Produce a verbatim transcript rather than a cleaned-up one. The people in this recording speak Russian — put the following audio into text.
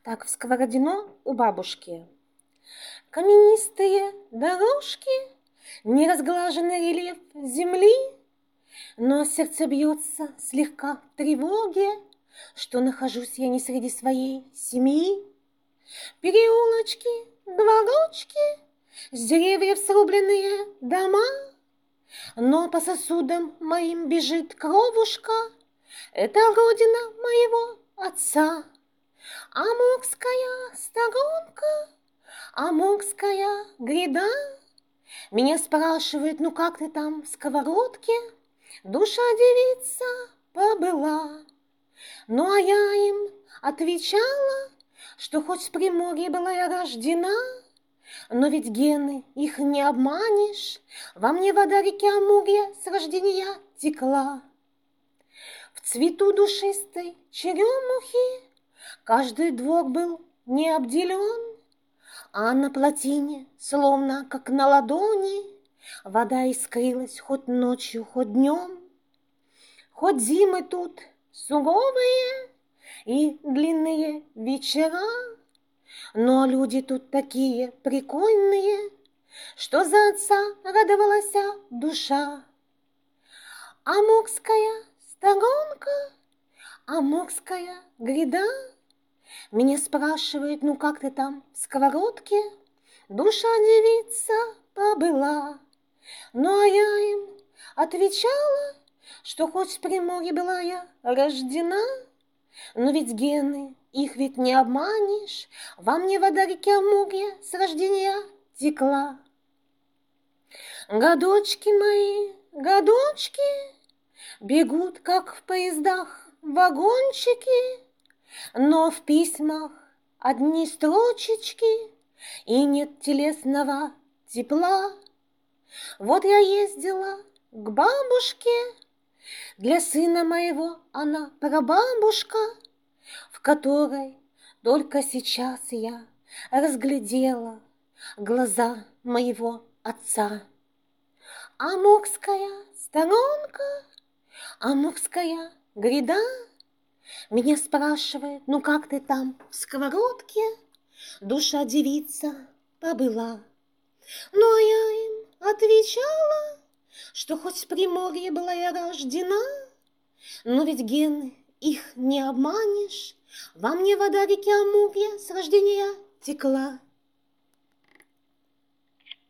Так, в Сковородино у бабушки. Каменистые дорожки, неразглаженный рельеф земли, но сердце бьется слегка в тревоге, что нахожусь я не среди своей семьи. Переулочки, дворочки, с деревьев срубленные дома, но по сосудам моим бежит кровушка, это родина моего отца. Амурская сторонка, Амурская гряда. Меня спрашивают, ну как ты там в сковородке? Душа девица побыла. Ну а я им отвечала, что хоть в Приморье была я рождена, но ведь гены их не обманешь, во мне вода реки Амурья с рождения текла. В цвету душистой черемухи каждый двор был не обделен, а на плотине, словно как на ладони, вода искрилась хоть ночью, хоть днем. Хоть зимы тут суровые и длинные вечера, но люди тут такие прикольные, что за отца радовалась душа. Амурская сторонка, Амурская гряда. Меня спрашивают, ну как ты там в сковородке? Душа девица побыла. Ну а я им отвечала, что хоть в Приморье была я рождена, но ведь гены, их ведь не обманешь, во мне вода реки Амурья с рождения текла. Годочки мои, годочки, бегут, как в поездах, вагончики, но в письмах одни строчечки, и нет телесного тепла. Вот я ездила к бабушке, для сына моего она прабабушка, в которой только сейчас я разглядела глаза моего отца. Амурская сторонка, Амурская гряда. Меня спрашивает, ну как ты там в сковородке? Душа девица побыла. Ну а я им отвечала, что хоть в Приморье была я рождена, но ведь гены их не обманешь, во мне вода реки Амурья с рождения текла.